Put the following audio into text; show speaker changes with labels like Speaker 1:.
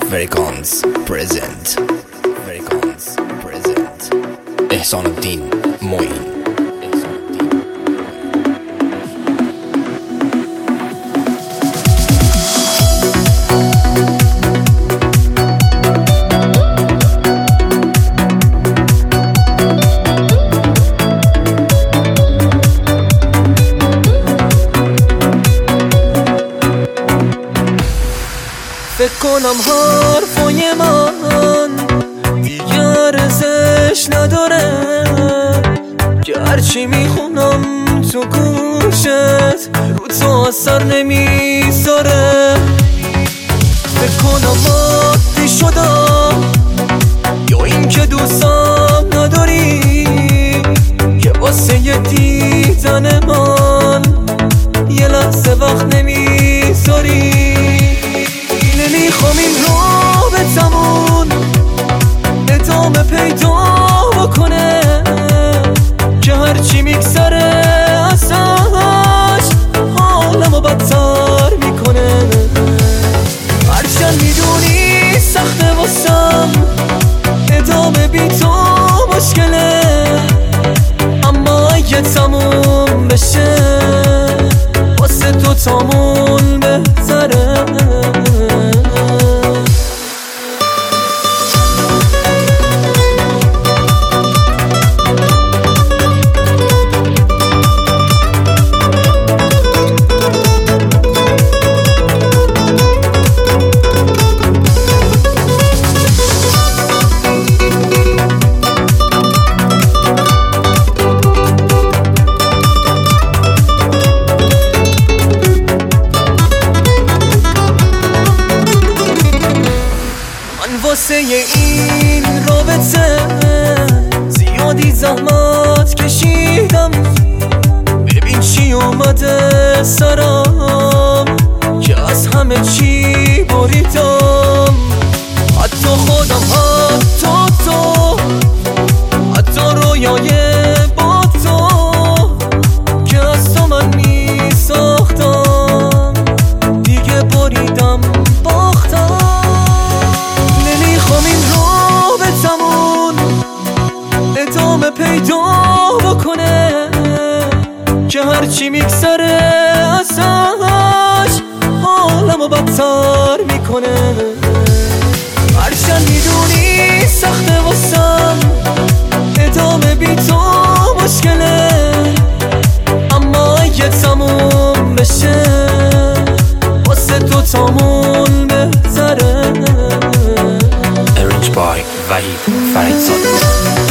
Speaker 1: فرکانس پرزنت احسان الدین معین.
Speaker 2: فکر کنم حرفای من دیگه ارزش نداره، که هرچی میخونم تو گوشت رو تو اثر نمیذاره. فکر کنم عادی شدم یا این که دوستم نداری، که واسه یه دیدن من یه لحظه وقت نمیذاری. نمیخوام این رابطمون ادامه پیدا بکنه، که هرچی میگذره ازش حالمو بدتر میکنه. هرچند میدونی سخته واسم ادامه بی تو مشکله، اما اگه تموم بشه واسه تو تامون بهتره. واسه این رابطه زیادی زحمت کشیدم، ببین چی اومده سرم که از همه چی بریدم. حتی خودم، حتی رویای با تو که از تو من میساختم دیگه بریدم باختم. نمیخوام این رابطمون ادامه پیدا بکنه، که هرچی میگذره ازش حالمو بدتر میکنه. هرچند میدونی سخته واسم ادامه بی تو مشکله، اما اگه تموم بشه واسه تو تامون بهتره.
Speaker 1: Arranged by وحید فرید زاده.